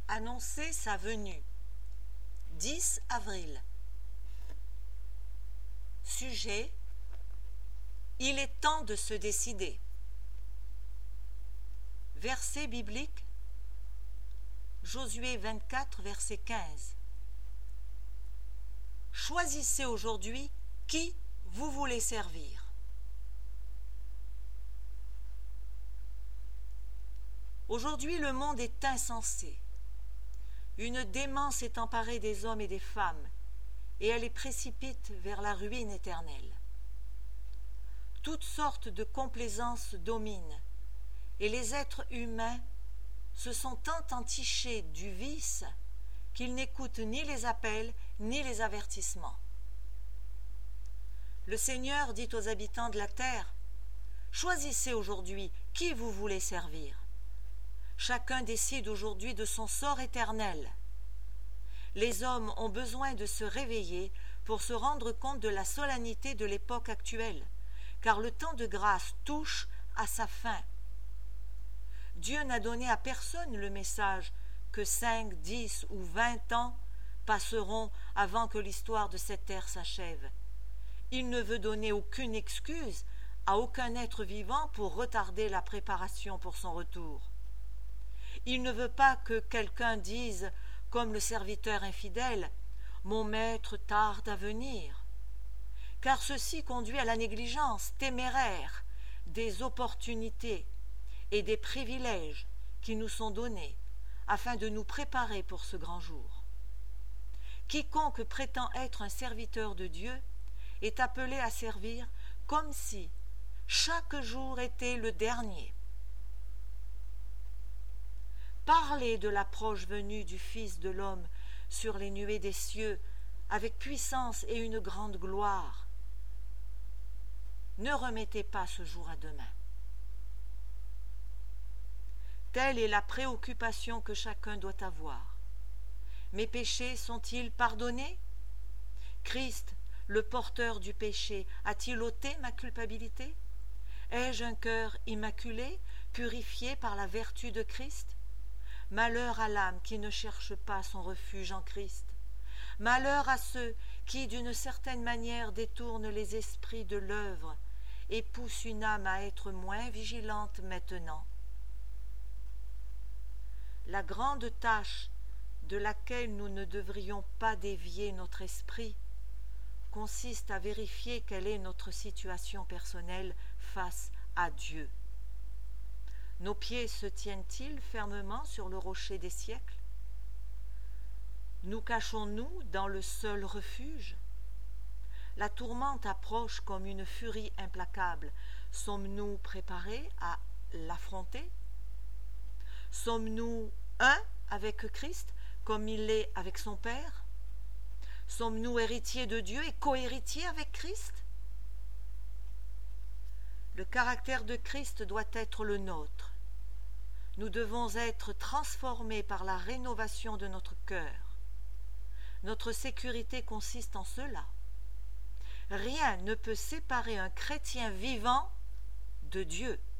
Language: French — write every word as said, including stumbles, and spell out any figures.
Annoncer sa venue. dix avril. Sujet: il est temps de se décider. Verset biblique: Josué vingt-quatre, verset quinze. Choisissez aujourd'hui qui vous voulez servir. Aujourd'hui, le monde est insensé. Une démence est emparée des hommes et des femmes, et elle les précipite vers la ruine éternelle. Toutes sortes de complaisances dominent, et les êtres humains se sont tant entichés du vice qu'ils n'écoutent ni les appels ni les avertissements. Le Seigneur dit aux habitants de la terre: choisissez aujourd'hui qui vous voulez servir. Chacun décide aujourd'hui de son sort éternel. Les hommes ont besoin de se réveiller pour se rendre compte de la solennité de l'époque actuelle, car le temps de grâce touche à sa fin. Dieu n'a donné à personne le message que cinq, dix ou vingt ans passeront avant que l'histoire de cette terre s'achève. Il ne veut donner aucune excuse à aucun être vivant pour retarder la préparation pour son retour. Il ne veut pas que quelqu'un dise, comme le serviteur infidèle: « Mon maître tarde à venir », car ceci conduit à la négligence téméraire des opportunités et des privilèges qui nous sont donnés afin de nous préparer pour ce grand jour. Quiconque prétend être un serviteur de Dieu est appelé à servir comme si chaque jour était le dernier. Parlez de l'approche venue du Fils de l'homme sur les nuées des cieux, avec puissance et une grande gloire. Ne remettez pas ce jour à demain. Telle est la préoccupation que chacun doit avoir. Mes péchés sont-ils pardonnés? Christ, le porteur du péché, a-t-il ôté ma culpabilité? Ai-je un cœur immaculé, purifié par la vertu de Christ? Malheur à l'âme qui ne cherche pas son refuge en Christ. Malheur à ceux qui, d'une certaine manière, détournent les esprits de l'œuvre et poussent une âme à être moins vigilante maintenant. La grande tâche de laquelle nous ne devrions pas dévier notre esprit consiste à vérifier quelle est notre situation personnelle face à Dieu. Nos pieds se tiennent-ils fermement sur le rocher des siècles? Nous cachons-nous dans le seul refuge? La tourmente approche comme une furie implacable. Sommes-nous préparés à l'affronter? Sommes-nous un avec Christ comme il l'est avec son Père? Sommes-nous héritiers de Dieu et co-héritiers avec Christ? Le caractère de Christ doit être le nôtre. Nous devons être transformés par la rénovation de notre cœur. Notre sécurité consiste en cela. Rien ne peut séparer un chrétien vivant de Dieu.